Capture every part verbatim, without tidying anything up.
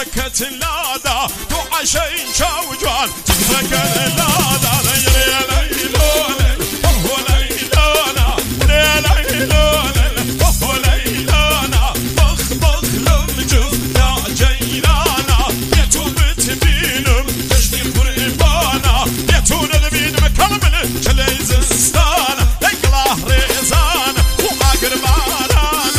فكت لادا تو عشين شوجوان فكت لادا ليلونا وهو ليلونا ليلونا وهو ليلونا بخ بخ لمجف يا جيلانا يتو بتبينم تجدي قربانا يتو نلبين مكرمل شليزستانا يقلاه ريزانا وأقربانا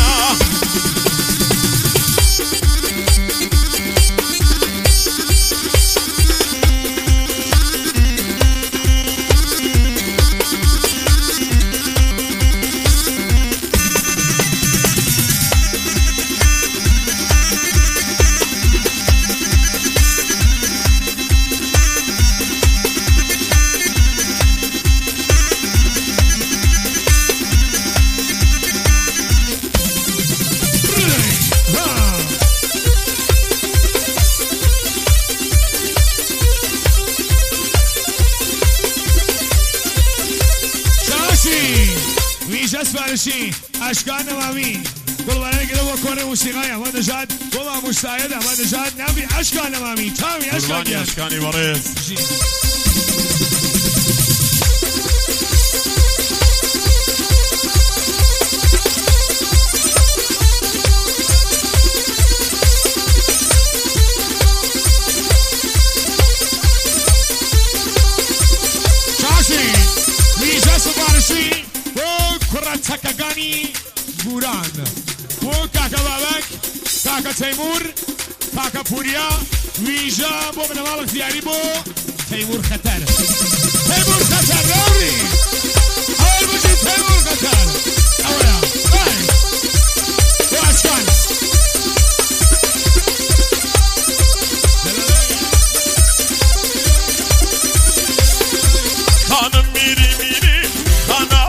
اسبانشی اشکان نوامی قربانی گله و کار موسیقی احمد نژاد و مستعد احمد نژاد نبی اشکان نوامی تامی اشکان قربانی اشکانی وارث شاشی ویژه اسپانشی تکگانی گوران و کاکا بابک کاکا تیمور کاکا پوریا ویژا بو بنوال اختیاری بو تیمور خطر تیمور خطر راوی اول بجی تیمور خطر اولا بای و اشکان خانم میری میری خانم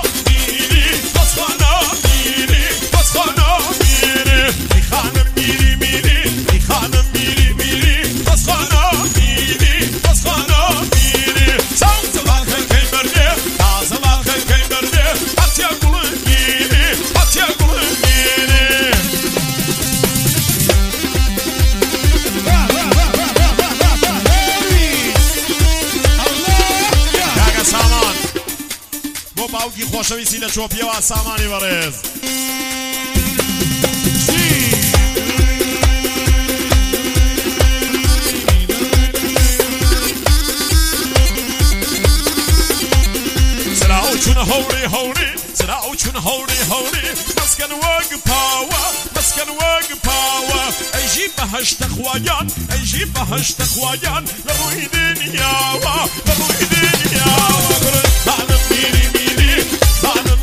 باوکی خۆشەویستی لە چۆپیەوە سامانی بەڕێز سراو چون هەوری هەوری سراو چون هەوری هەوری مەسکەن وەگ پاوە مەسکەن وەگ پاوە ئەیژی بەهەشتە خوایان ئەیژی بەهەشتە خوایان لە ڕووی دنیاوە لە ڕووی دنیاوە خانم میری میری خانم